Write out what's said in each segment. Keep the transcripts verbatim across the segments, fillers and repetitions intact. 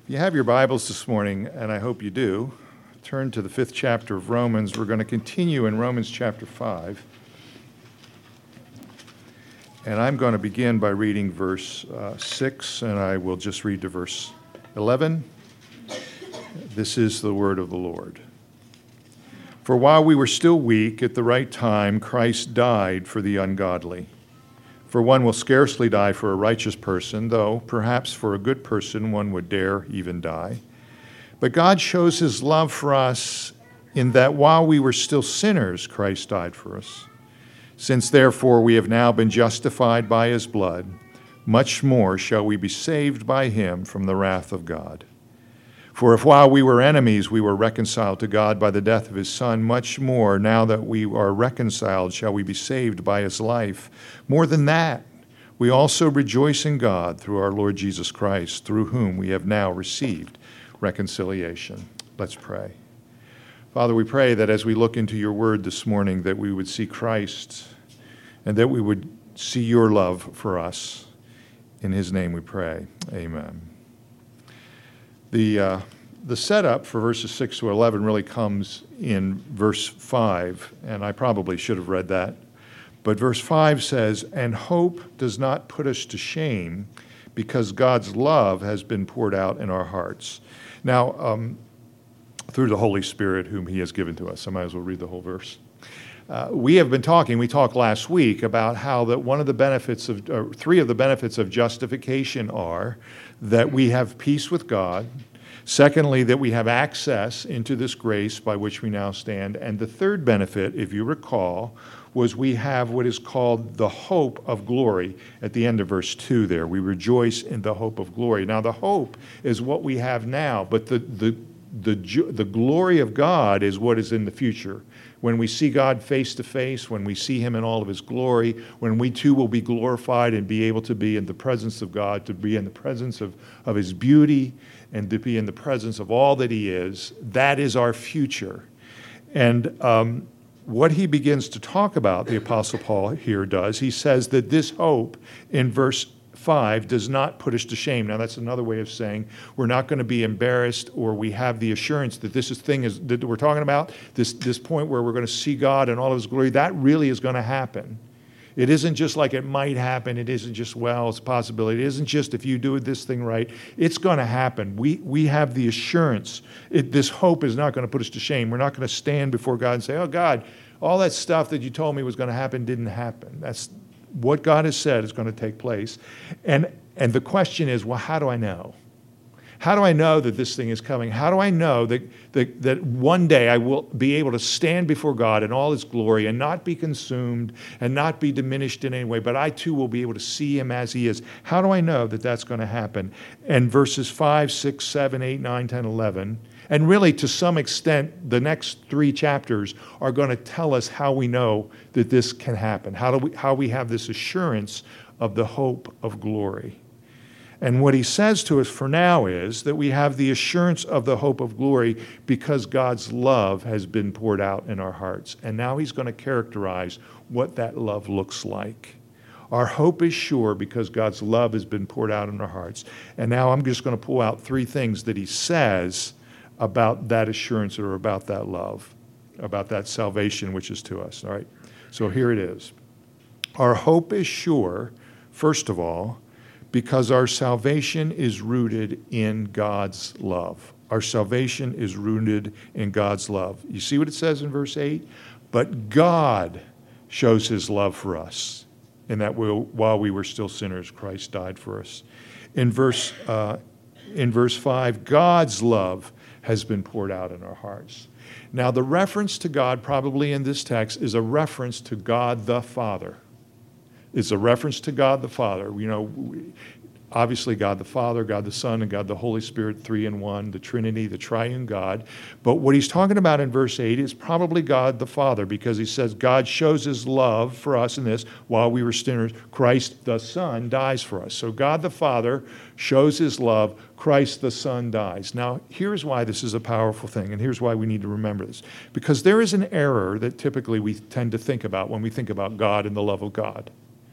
If you have your Bibles this morning, and I hope you do, turn to the fifth chapter of Romans. We're going to continue in Romans chapter five. And I'm going to begin by reading verse uh, six, and I will just read to verse eleven. This is the word of the Lord. For while we were still weak, at the right time, Christ died for the ungodly. For one will scarcely die for a righteous person, though perhaps for a good person one would dare even die. But God shows his love for us in that while we were still sinners, Christ died for us. Since therefore we have now been justified by his blood, much more shall we be saved by him from the wrath of God. For if while we were enemies we were reconciled to God by the death of his Son, much more, now that we are reconciled, shall we be saved by his life. More than that, we also rejoice in God through our Lord Jesus Christ, through whom we have now received reconciliation. Let's pray. Father, we pray that as we look into your word this morning, that we would see Christ and that we would see your love for us. In his name we pray. Amen. The uh, the setup for verses six to eleven really comes in verse five, and I probably should have read that. But verse five says, "And hope does not put us to shame, because God's love has been poured out in our hearts." Now, um, through the Holy Spirit whom he has given to us. I might as well read the whole verse. Uh, we have been talking, we talked last week about how that one of the benefits of, uh, three of the benefits of justification are that we have peace with God. Secondly, that we have access into this grace by which we now stand. And the third benefit, if you recall, was we have what is called the hope of glory at the end of verse two there. We rejoice in the hope of glory. Now, the hope is what we have now, but the the the, the glory of God is what is in the future. When we see God face to face, when we see him in all of his glory, when we too will be glorified and be able to be in the presence of God, to be in the presence of, of his beauty, and to be in the presence of all that he is, that is our future. And um, what he begins to talk about, the Apostle Paul here does, he says that this hope in verse five does not put us to shame. Now that's another way of saying we're not going to be embarrassed, or we have the assurance that this is thing is that we're talking about, this, this point where we're going to see God in all of his glory, that really is going to happen. It isn't just like it might happen. It isn't just, well, it's a possibility. It isn't just if you do this thing right. It's going to happen. We we have the assurance. It, this hope is not going to put us to shame. We're not going to stand before God and say, oh, God, all that stuff that you told me was going to happen didn't happen. That's what God has said is going to take place. And and the question is, well, how do I know? How do I know that this thing is coming? How do I know that, that, that one day I will be able to stand before God in all his glory and not be consumed and not be diminished in any way, but I too will be able to see him as he is? How do I know that that's going to happen? And verses five, six, seven, eight, nine, ten, eleven, and really to some extent the next three chapters are going to tell us how we know that this can happen, how do we, how we have this assurance of the hope of glory. And what he says to us for now is that we have the assurance of the hope of glory because God's love has been poured out in our hearts. And now he's going to characterize what that love looks like. Our hope is sure because God's love has been poured out in our hearts. And now I'm just going to pull out three things that he says about that assurance or about that love, about that salvation which is to us. All right. So here it is. Our hope is sure, first of all, because our salvation is rooted in God's love. Our salvation is rooted in God's love. You see what it says in verse eight? But God shows his love for us, in that we'll, while we were still sinners, Christ died for us. In verse, uh, in verse five, God's love has been poured out in our hearts. Now, the reference to God probably in this text is a reference to God the Father. It's a reference to God the Father. You know, obviously God the Father, God the Son, and God the Holy Spirit, three in one, the Trinity, the triune God. But what he's talking about in verse eight is probably God the Father, because he says God shows his love for us in this, while we were sinners, Christ the Son dies for us. So God the Father shows his love, Christ the Son dies. Now, here's why this is a powerful thing, and here's why we need to remember this. Because there is an error that typically we tend to think about when we think about God and the love of God.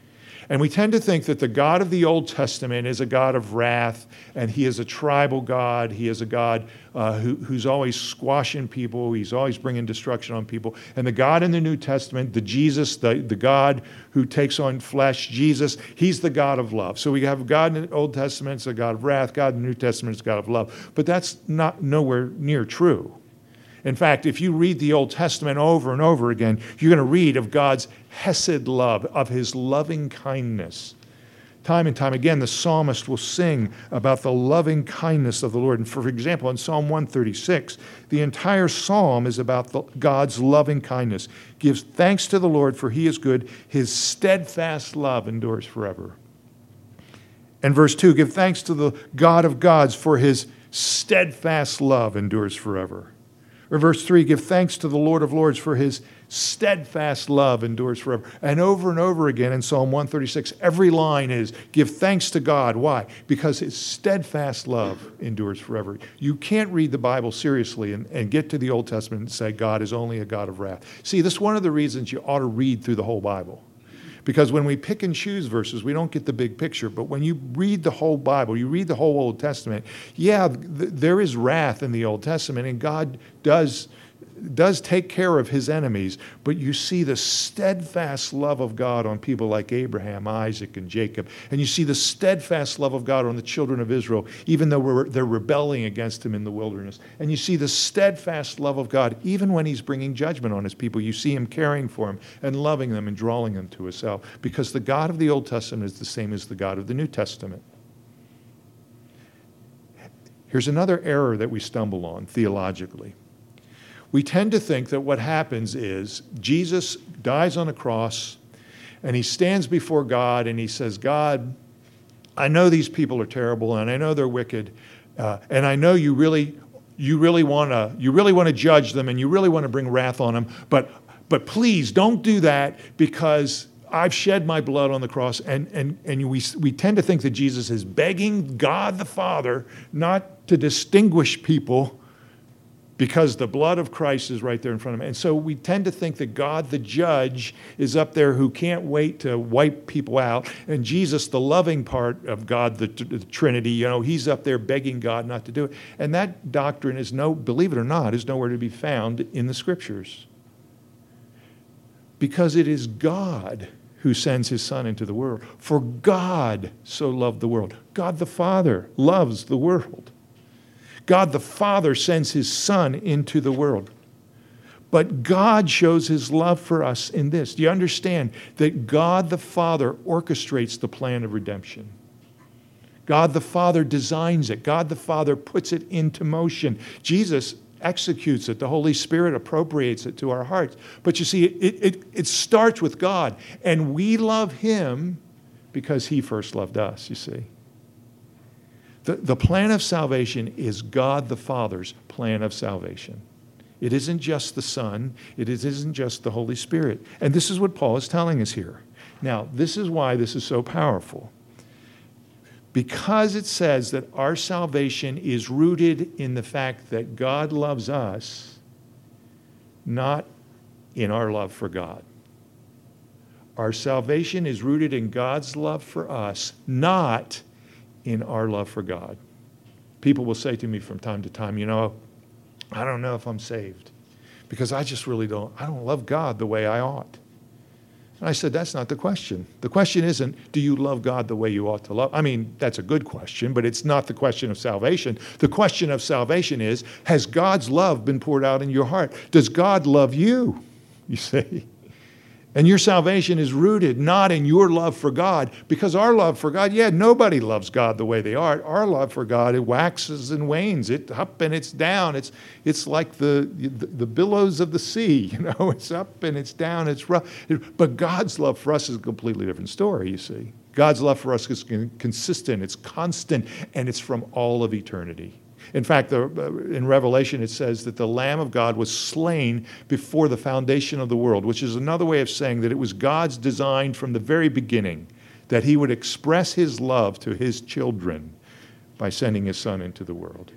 And we tend to think that the God of the Old Testament is a God of wrath, and he is a tribal God. He is a God uh, who, who's always squashing people. He's always bringing destruction on people. And the God in the New Testament, the Jesus, the, the God who takes on flesh, Jesus, he's the God of love. So we have God in the Old Testament, it's a God of wrath. God in the New Testament is a God of love. But that's not nowhere near true. In fact, if you read the Old Testament over and over again, you're going to read of God's hesed love, of his loving kindness. Time and time again, the psalmist will sing about the loving kindness of the Lord. And for example, in Psalm one thirty-six, the entire psalm is about the, God's loving kindness. Give thanks to the Lord, for he is good. His steadfast love endures forever. And verse two, give thanks to the God of gods, for his steadfast love endures forever. Or verse three, give thanks to the Lord of lords, for his steadfast love endures forever. And over and over again in Psalm one thirty-six, every line is, give thanks to God. Why? Because his steadfast love endures forever. You can't read the Bible seriously and, and get to the Old Testament and say God is only a God of wrath. See, this is one of the reasons you ought to read through the whole Bible. Because when we pick and choose verses, we don't get the big picture. But when you read the whole Bible, you read the whole Old Testament, yeah, th- there is wrath in the Old Testament, and God does, does take care of his enemies. But you see the steadfast love of God on people like Abraham, Isaac, and Jacob. And you see the steadfast love of God on the children of Israel, even though we're, they're rebelling against him in the wilderness. And you see the steadfast love of God, even when he's bringing judgment on his people. You see him caring for them and loving them and drawing them to himself. Because the God of the Old Testament is the same as the God of the New Testament. Here's another error that we stumble on theologically. We tend to think that what happens is Jesus dies on a cross and he stands before God and he says, God, I know these people are terrible and I know they're wicked uh, and I know you really, you really want to, you really want to judge them and you really want to bring wrath on them, but, but please don't do that because I've shed my blood on the cross. And, and, and we, we tend to think that Jesus is begging God the Father not to distinguish people because the blood of Christ is right there in front of him. And so we tend to think that God, the judge, is up there who can't wait to wipe people out. And Jesus, the loving part of God, the, the Trinity, you know, he's up there begging God not to do it. And that doctrine is no, believe it or not, is nowhere to be found in the Scriptures. Because it is God who sends his Son into the world. For God so loved the world. God the Father loves the world. God the Father sends his Son into the world. But God shows his love for us in this. Do you understand that God the Father orchestrates the plan of redemption? God the Father designs it. God the Father puts it into motion. Jesus executes it. The Holy Spirit appropriates it to our hearts. But you see, it, it, it starts with God. And we love him because he first loved us, you see. The, the plan of salvation is God the Father's plan of salvation. It isn't just the Son. It isn't just the Holy Spirit. And this is what Paul is telling us here. Now, this is why this is so powerful. Because it says that our salvation is rooted in the fact that God loves us, not in our love for God. Our salvation is rooted in God's love for us, not in our love for God. People will say to me from time to time, you know, I don't know if I'm saved because I just really don't, I don't love God the way I ought. And I said, that's not the question. The question isn't, do you love God the way you ought to love? I mean, that's a good question, but it's not the question of salvation. The question of salvation is, has God's love been poured out in your heart? Does God love you? You see? And your salvation is rooted not in your love for God, because our love for God, yeah, nobody loves God the way they are. Our love for God, it waxes and wanes. It's up and it's down. It's it's like the, the, the billows of the sea, you know. It's up and it's down. It's rough. But God's love for us is a completely different story, you see. God's love for us is consistent. It's constant, and it's from all of eternity. In fact, the, in Revelation it says that the Lamb of God was slain before the foundation of the world, which is another way of saying that it was God's design from the very beginning that he would express his love to his children by sending his Son into the world.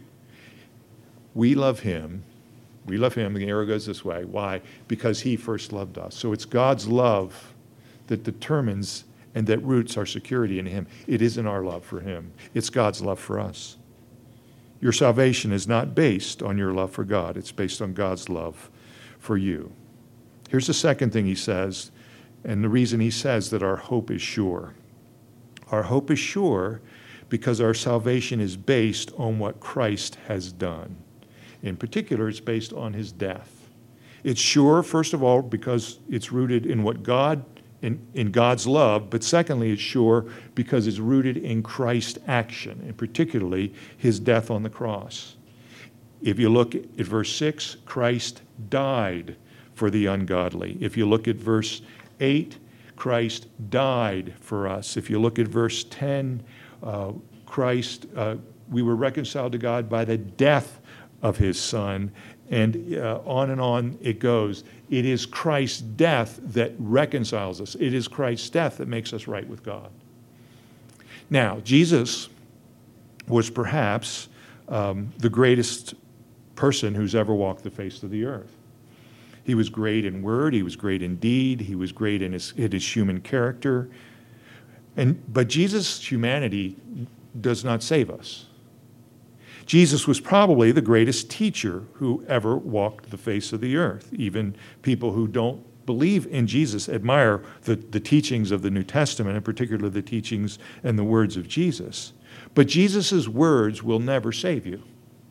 We love him. We love him. The arrow goes this way. Why? Because he first loved us. So it's God's love that determines and that roots our security in him. It isn't our love for him. It's God's love for us. Your salvation is not based on your love for God. It's based on God's love for you. Here's the second thing he says, and the reason he says that our hope is sure. Our hope is sure because our salvation is based on what Christ has done. In particular, it's based on his death. It's sure, first of all, because it's rooted in what God In, in God's love, but secondly, it's sure because it's rooted in Christ's action, and particularly his death on the cross. If you look at verse six, Christ died for the ungodly. If you look at verse eight, Christ died for us. If you look at verse ten, uh, Christ, uh, we were reconciled to God by the death of his Son. And uh, on and on it goes. It is Christ's death that reconciles us. It is Christ's death that makes us right with God. Now, Jesus was perhaps um, the greatest person who's ever walked the face of the earth. He was great in word. He was great in deed. He was great in his, in his human character. And but Jesus' humanity does not save us. Jesus was probably the greatest teacher who ever walked the face of the earth. Even people who don't believe in Jesus admire the, the teachings of the New Testament, and particularly the teachings and the words of Jesus. But Jesus' words will never save you.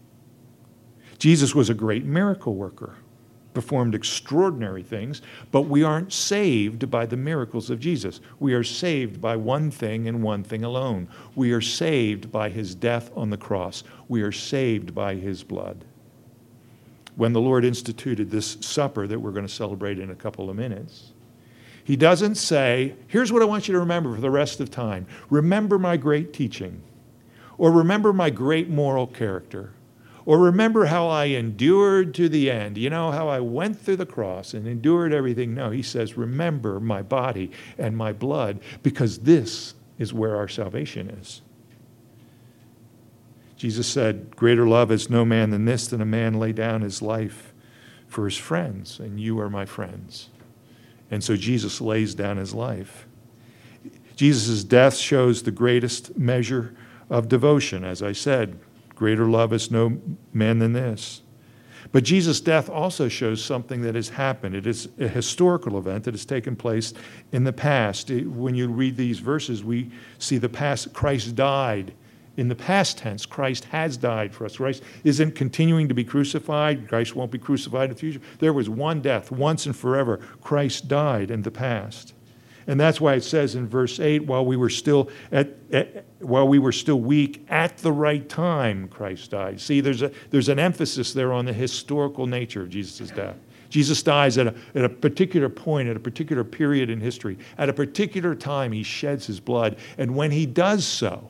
Jesus was a great miracle worker, performed extraordinary things, but we aren't saved by the miracles of Jesus. We are saved by one thing and one thing alone. We are saved by his death on the cross. We are saved by his blood. When the Lord instituted this supper that we're going to celebrate in a couple of minutes, he doesn't say, here's what I want you to remember for the rest of time. Remember my great teaching, or remember my great moral character, or remember how I endured to the end. You know, how I went through the cross and endured everything. No, he says, remember my body and my blood, because this is where our salvation is. Jesus said, greater love has no man than this, than a man lay down his life for his friends, and you are my friends. And so Jesus lays down his life. Jesus' death shows the greatest measure of devotion, as I said. Greater love has no man than this. But Jesus' death also shows something that has happened. It is a historical event that has taken place in the past. It, when you read these verses, we see the past. Christ died. In the past tense, Christ has died for us. Christ isn't continuing to be crucified. Christ won't be crucified in the future. There was one death, once and forever. Christ died in the past. And that's why it says in verse eight, while we were still at, at while we were still weak, at the right time Christ died. See, there's a there's an emphasis there on the historical nature of Jesus' death. Jesus dies at a, at a particular point, at a particular period in history. At a particular time, he sheds his blood. And when he does so,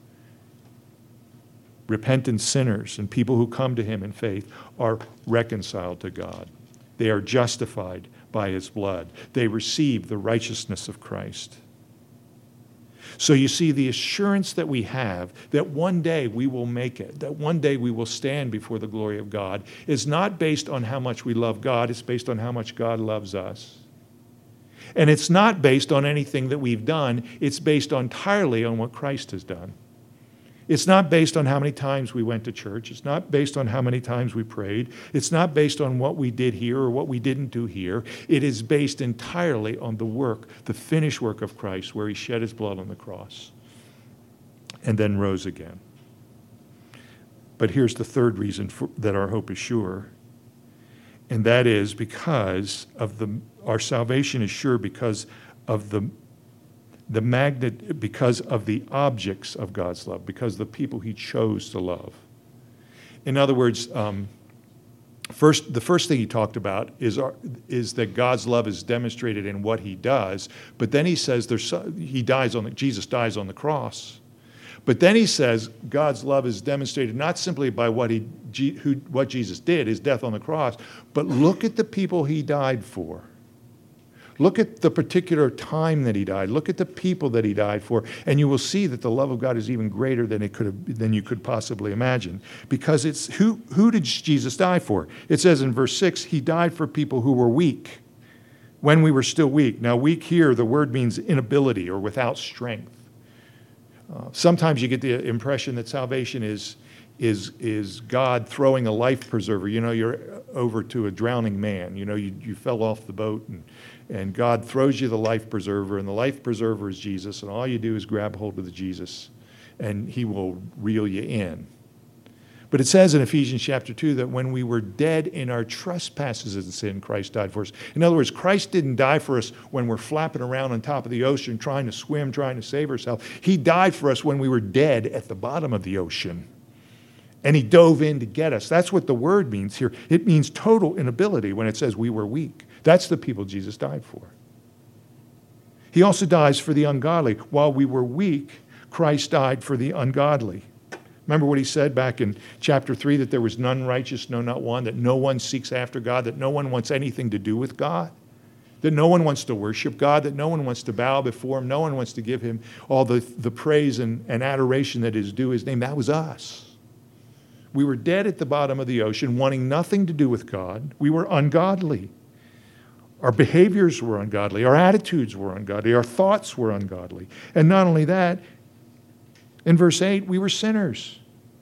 repentant sinners and people who come to him in faith are reconciled to God. They are justified by his blood. They receive the righteousness of Christ. So you see, the assurance that we have that one day we will make it, that one day we will stand before the glory of God, is not based on how much we love God. It's based on how much God loves us. And it's not based on anything that we've done. It's based entirely on what Christ has done. It's not based on how many times we went to church. It's not based on how many times we prayed. It's not based on what we did here or what we didn't do here. It is based entirely on the work, the finished work of Christ, where he shed his blood on the cross and then rose again. But here's the third reason for, that our hope is sure, and that is because of the our salvation is sure because of the The magnet, because of the objects of God's love, because of the people he chose to love. In other words, um, first, the first thing he talked about is, our, is that God's love is demonstrated in what he does. But then he says there's he dies on the, Jesus dies on the cross. But then he says God's love is demonstrated not simply by what he who, what Jesus did, his death on the cross, but look at the people he died for. Look at the particular time that he died. Look at the people that he died for, and you will see that the love of God is even greater than it could have, than you could possibly imagine. Because it's who who did Jesus die for? It says in verse six, he died for people who were weak. when we were still weak. Now, weak here, the word means inability or without strength. Uh, sometimes you get the impression that salvation is, is, is God throwing a life preserver. You know, you're over to a drowning man. You know, you, you fell off the boat, and, and God throws you the life preserver, and the life preserver is Jesus, and all you do is grab hold of the Jesus, and he will reel you in. But it says in Ephesians chapter two that when we were dead in our trespasses and sin, Christ died for us. In other words, Christ didn't die for us when we're flapping around on top of the ocean trying to swim, trying to save ourselves. He died for us when we were dead at the bottom of the ocean. And he dove in to get us. That's what the word means here. It means total inability when it says we were weak. That's the people Jesus died for. He also dies for the ungodly. While we were weak, Christ died for the ungodly. Remember what he said back in chapter three, that there was none righteous, no, not one, that no one seeks after God, that no one wants anything to do with God, that no one wants to worship God, that no one wants to bow before him, no one wants to give him all the, the praise and, and adoration that is due his name. That was us. We were dead at the bottom of the ocean, wanting nothing to do with God. We were ungodly. Our behaviors were ungodly. Our attitudes were ungodly. Our thoughts were ungodly. And not only that, in verse eight, we were sinners.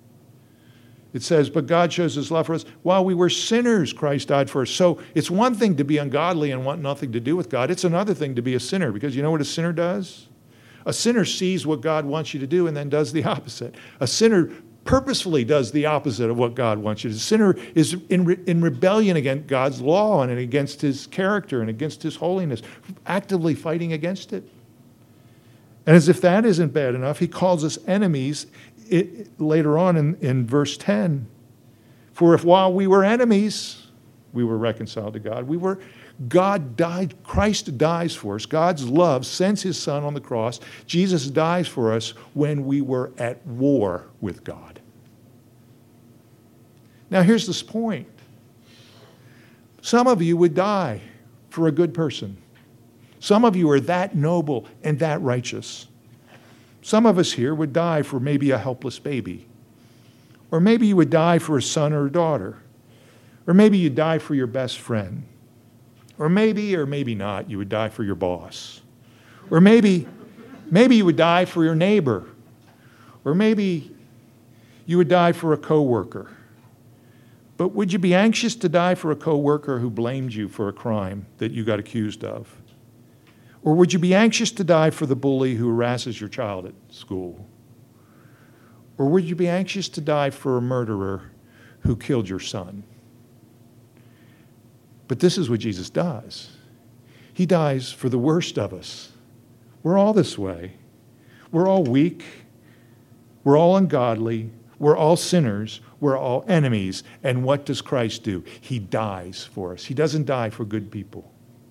It says, but God shows his love for us. While we were sinners, Christ died for us. So it's one thing to be ungodly and want nothing to do with God. It's another thing to be a sinner, because you know what a sinner does? A sinner sees what God wants you to do and then does the opposite. A sinner purposefully does the opposite of what God wants you to do. A sinner is in, re- in rebellion against God's law and against his character and against his holiness, actively fighting against it. And as if that isn't bad enough, he calls us enemies it, later on in, in verse ten. For if while we were enemies, we were reconciled to God. We were, God died, Christ dies for us. God's love sends his son on the cross. Jesus dies for us when we were at war with God. Now here's this point. Some of you would die for a good person. Some of you are that noble and that righteous. Some of us here would die for maybe a helpless baby. Or maybe you would die for a son or a daughter. Or maybe you'd die for your best friend. Or maybe, or maybe not, you would die for your boss. Or maybe, maybe you would die for your neighbor. Or maybe you would die for a coworker. But would you be anxious to die for a coworker who blamed you for a crime that you got accused of? Or would you be anxious to die for the bully who harasses your child at school? Or would you be anxious to die for a murderer who killed your son? But this is what Jesus does. He dies for the worst of us. We're all this way. We're all weak. We're all ungodly. We're all sinners. We're all enemies. And what does Christ do? He dies for us. He doesn't die for good people.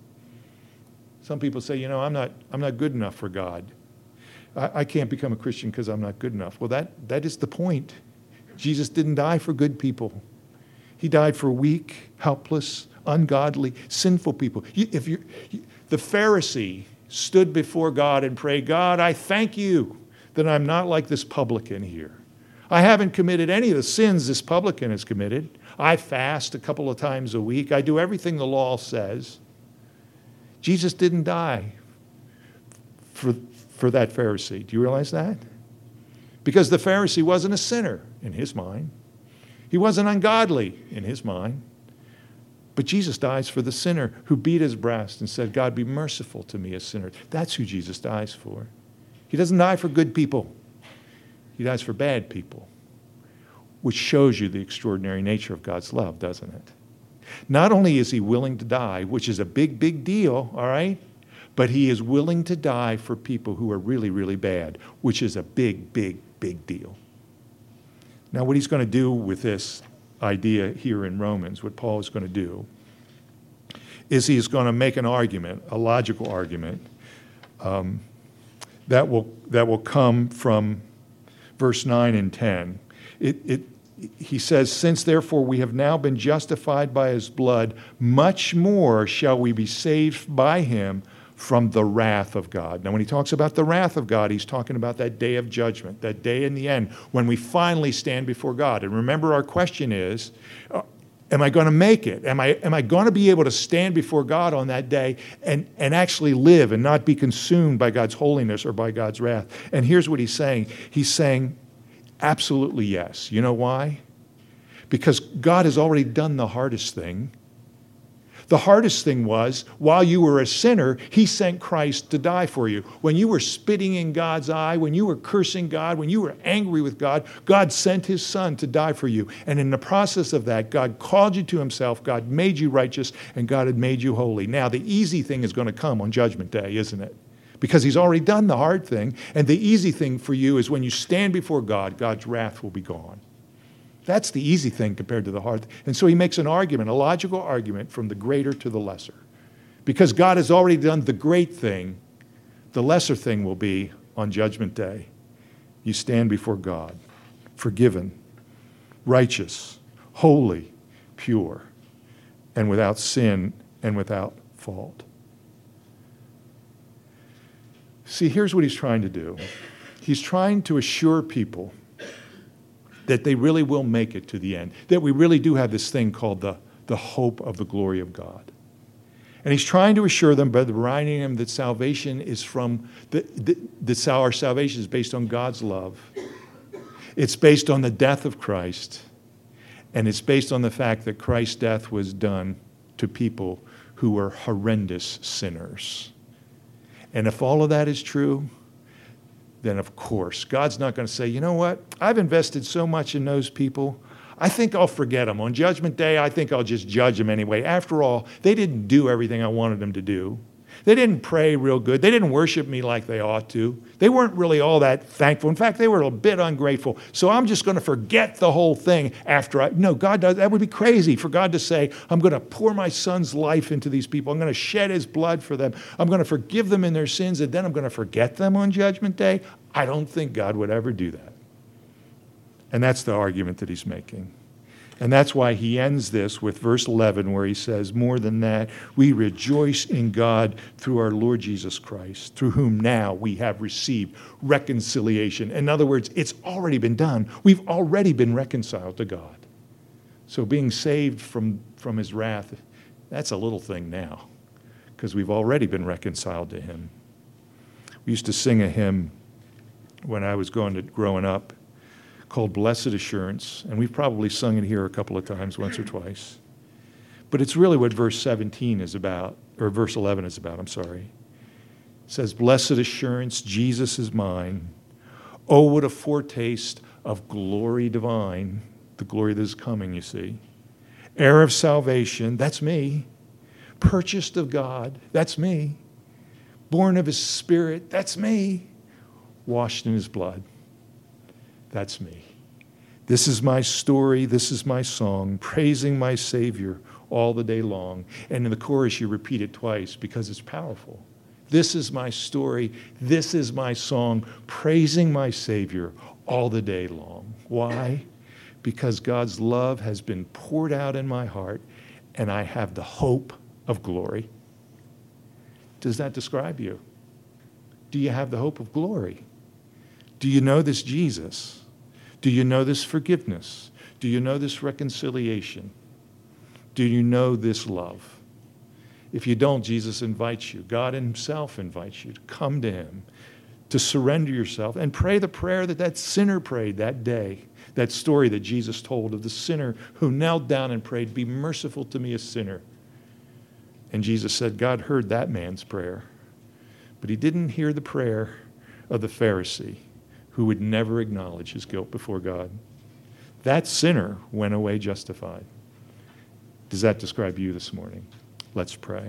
Some people say, you know, I'm not, I'm not good enough for God. I, I can't become a Christian because I'm not good enough. Well, that, that is the point. Jesus didn't die for good people. He died for weak, helpless, ungodly, sinful people. You, if you, the Pharisee stood before God and prayed, God, I thank you that I'm not like this publican here. I haven't committed any of the sins this publican has committed. I fast a couple of times a week. I do everything the law says. Jesus didn't die for, for that Pharisee. Do you realize that? Because the Pharisee wasn't a sinner in his mind. He wasn't ungodly in his mind. But Jesus dies for the sinner who beat his breast and said, God, be merciful to me, a sinner. That's who Jesus dies for. He doesn't die for good people. He dies for bad people, which shows you the extraordinary nature of God's love, doesn't it? Not only is he willing to die, which is a big, big deal, all right? But he is willing to die for people who are really, really bad, which is a big, big, big deal. Now, what he's going to do with this idea here in Romans, what Paul is going to do, is he's going to make an argument, a logical argument, um, that will that will come from verse nine and ten. It, it He says, since therefore we have now been justified by his blood, much more shall we be saved by him from the wrath of God. Now, when he talks about the wrath of God, he's talking about that day of judgment, that day in the end when we finally stand before God. And remember, our question is, Am I going to make it? Am I, am I going to be able to stand before God on that day and, and actually live and not be consumed by God's holiness or by God's wrath? And here's what he's saying. He's saying, absolutely yes. You know why? Because God has already done the hardest thing. The hardest thing was, while you were a sinner, he sent Christ to die for you. When you were spitting in God's eye, when you were cursing God, when you were angry with God, God sent his son to die for you. And in the process of that, God called you to himself, God made you righteous, and God had made you holy. Now, the easy thing is going to come on Judgment Day, isn't it? Because he's already done the hard thing. And the easy thing for you is when you stand before God, God's wrath will be gone. That's the easy thing compared to the hard thing. And so he makes an argument, a logical argument from the greater to the lesser. Because God has already done the great thing, the lesser thing will be on Judgment Day. You stand before God, forgiven, righteous, holy, pure, and without sin and without fault. See, here's what he's trying to do. He's trying to assure people that they really will make it to the end, that we really do have this thing called the, the hope of the glory of God. And he's trying to assure them by reminding them that salvation is from, the, the, that our salvation is based on God's love. It's based on the death of Christ. And it's based on the fact that Christ's death was done to people who were horrendous sinners. And if all of that is true, then of course, God's not going to say, you know what? I've invested so much in those people. I think I'll forget them. On Judgment Day, I think I'll just judge them anyway. After all, they didn't do everything I wanted them to do. They didn't pray real good. They didn't worship me like they ought to. They weren't really all that thankful. In fact, they were a bit ungrateful. So I'm just going to forget the whole thing after I... No, God does... That would be crazy for God to say, I'm going to pour my son's life into these people. I'm going to shed his blood for them. I'm going to forgive them in their sins, and then I'm going to forget them on Judgment Day. I don't think God would ever do that. And that's the argument that he's making. And that's why he ends this with verse eleven, where he says, more than that, we rejoice in God through our Lord Jesus Christ, through whom now we have received reconciliation. In other words, it's already been done. We've already been reconciled to God. So being saved from, from his wrath, that's a little thing now, because we've already been reconciled to him. We used to sing a hymn when I was going to growing up, called Blessed Assurance, and we've probably sung it here a couple of times, once or twice. But it's really what verse seventeen is about, or verse eleven is about, I'm sorry. It says, Blessed assurance, Jesus is mine. Oh, what a foretaste of glory divine, the glory that is coming, you see. Heir of salvation, that's me. Purchased of God, that's me. Born of his Spirit, that's me. Washed in his blood. That's me. This is my story. This is my song, praising my Savior all the day long. And in the chorus, you repeat it twice because it's powerful. This is my story. This is my song, praising my Savior all the day long. Why? Because God's love has been poured out in my heart, and I have the hope of glory. Does that describe you? Do you have the hope of glory? Do you know this Jesus? Do you know this forgiveness? Do you know this reconciliation? Do you know this love? If you don't, Jesus invites you. God himself invites you to come to him, to surrender yourself, and pray the prayer that that sinner prayed that day, that story that Jesus told of the sinner who knelt down and prayed, be merciful to me, a sinner. And Jesus said, God heard that man's prayer, but he didn't hear the prayer of the Pharisee, who would never acknowledge his guilt before God. That sinner went away justified. Does that describe you this morning? Let's pray.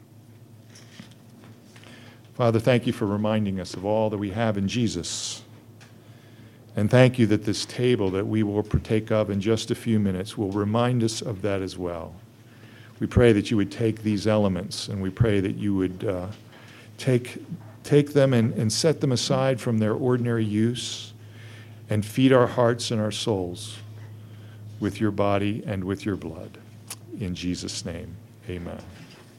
Father, thank you for reminding us of all that we have in Jesus. And thank you that this table that we will partake of in just a few minutes will remind us of that as well. We pray that you would take these elements, and we pray that you would uh, take Take them and, and set them aside from their ordinary use and feed our hearts and our souls with your body and with your blood. In Jesus' name, amen.